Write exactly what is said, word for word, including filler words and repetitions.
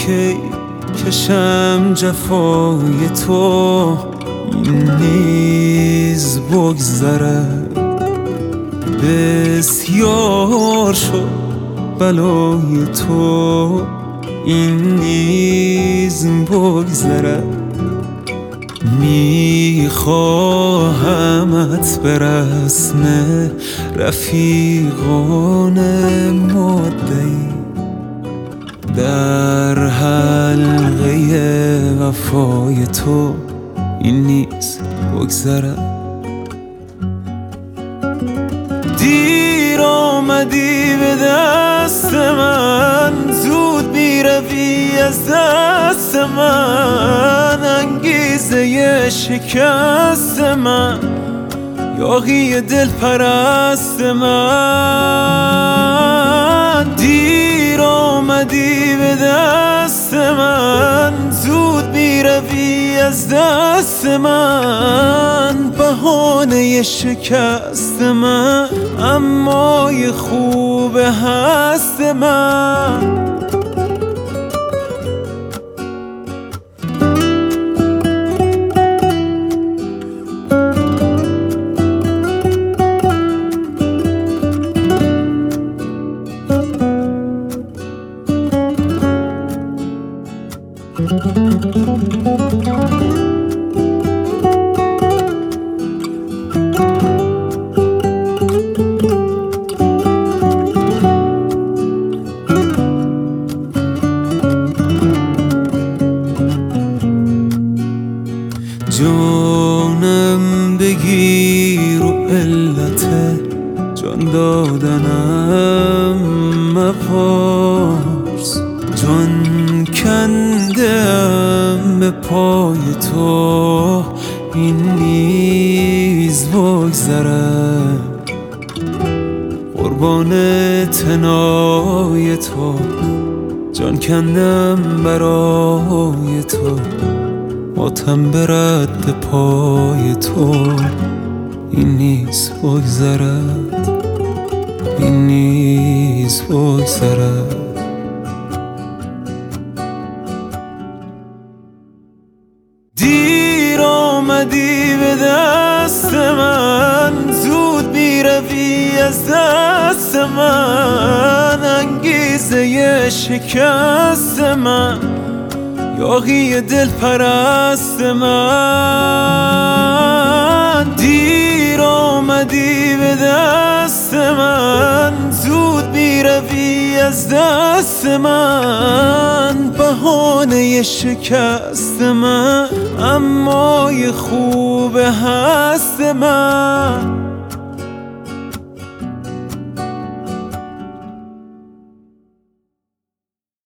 کی کشم جفای تو، این نیز بگذرد. بسیار شد بلای تو، این نیز بگذرد. میخواهمت به رسم رفیقان مدعی در حلقه وفای تو، این نیز بگذرد. دیر آمدی به دست من، زود میروی از دست من. انگیزه شکست من، یاغی دل پرست من. دیر آمدی به دست من، زود میروی از دست من. بهانه شکست من، اما یه خوب هست من. جانم بگیر و علت جان دادنم مپرس. جان کندم به پای تو، این نیز بگذرد. قربان تنای تو، جان کندم برای تو. ماتم برد به پای تو، این نیز بگذرد. این نیز بگذرد. دیر آمدی به دست من، زود میروی از دست من. انگیزه شکست من، یاغی دل پرست من. دیر آمدی به دست من، زود میروی از دست من. بهانه شکست من، اما یه خوب هست من.